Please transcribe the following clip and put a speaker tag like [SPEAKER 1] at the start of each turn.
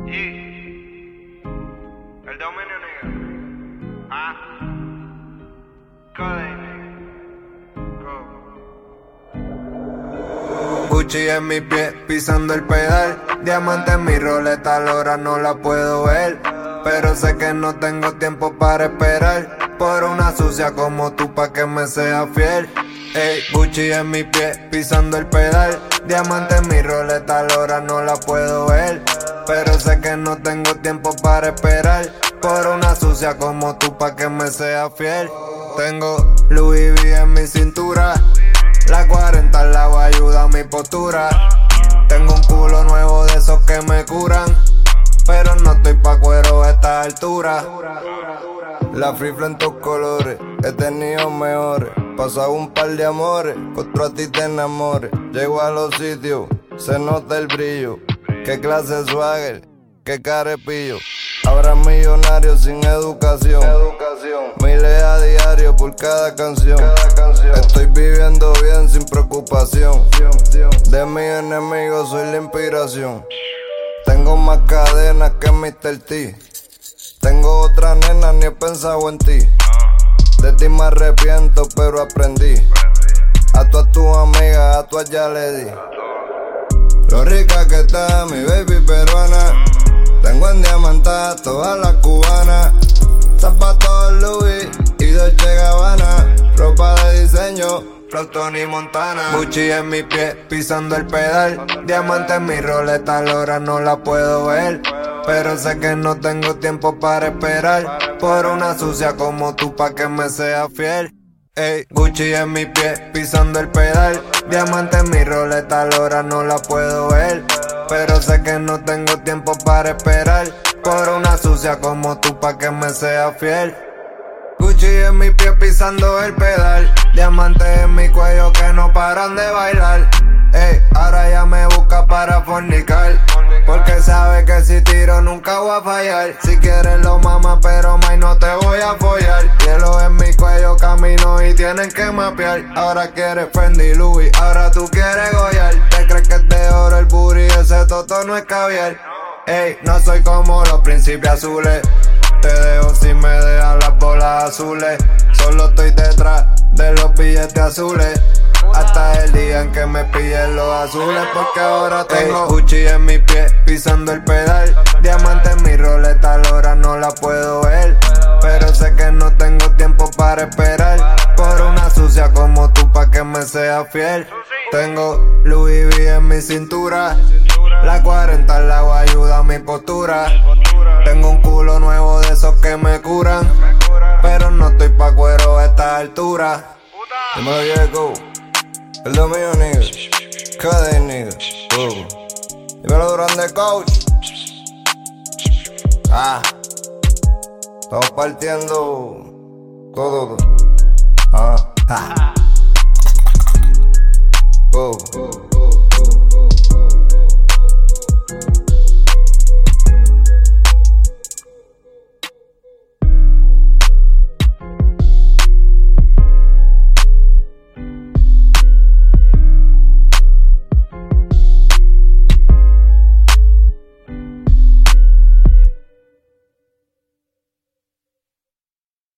[SPEAKER 1] Y el dominio nigga. Code nigga. Go.
[SPEAKER 2] Gucci en mi pie, pisando el pedal. Diamante en mi roleta, a la hora no la puedo ver. Pero sé que no tengo tiempo para esperar por una sucia como tú pa' que me sea fiel. Ey, Gucci en mi pie, pisando el pedal. Diamante en mi roleta, a la hora no la puedo ver. Pero sé que no tengo tiempo para esperar por una sucia como tú pa' que me sea fiel. Tengo Louis V en mi cintura, la 40 al lado ayuda a mi postura. Tengo un culo nuevo de esos que me curan, pero no estoy pa' cuero a esta altura. La frifla en tus colores, he tenido mejores. Pasado un par de amores, contra a ti te enamores. Llego a los sitios, se nota el brillo. Qué clase de swagger, qué carepillo. Habrá millonarios sin educación, miles a diario por cada canción. Estoy viviendo bien sin preocupación. De mis enemigos soy la inspiración. Tengo más cadenas que Mr. T. Tengo otra nena, ni he pensado en ti. De ti me arrepiento, pero aprendí. A todas tus amigas, a todas ya le di. Lo rica que está mi baby peruana. Tengo en diamantada todas las cubanas. Zapatos Louis y Dolce Gabbana. Ropa de diseño, Flow Tony Montana. Gucci en mi pie, pisando el pedal. Diamante en mi roleta, a la hora no la puedo ver. Pero sé que no tengo tiempo para esperar por una sucia como tú pa' que me sea fiel. Ey, Gucci en mi pie, pisando el pedal. Diamante en mi roleta, a la hora no la puedo ver. Pero sé que no tengo tiempo para esperar por una sucia como tú pa' que me sea fiel. Gucci en mi pie, pisando el pedal. Diamantes en mi cuello que no paran de bailar. Ey, ahora ya me busca para fornicar, porque sabe que si tiro nunca voy a fallar. Si quieres lo mama, pero más no te voy a follar. Hielo en mi cuello, camino y tienen que mapear. Ahora quieres Fendi Louis, ahora tú quieres Goyal. Te crees que es de oro el booty, ese toto no es caviar. Ey, no soy como los príncipes azules. Te dejo si me dejan las bolas azules. Solo estoy detrás de los billetes azules, hasta el día en que me pillen los azules, porque ahora tengo Gucci en mi pie, pisando el pedal. Diamante en mi roleta, a la hora no la puedo ver. Pero sé que no tengo tiempo para esperar por una sucia como tú pa' que me sea fiel. Tengo Louis V en mi cintura, la 40 al lado ayuda a mi postura. Tengo un culo nuevo de esos que me curan, pero no estoy pa' cuero a esta altura. Dímelo, Diego, el dominio nigga. Code nigga. Dímelo, Grande Coach. Estamos partiendo todo.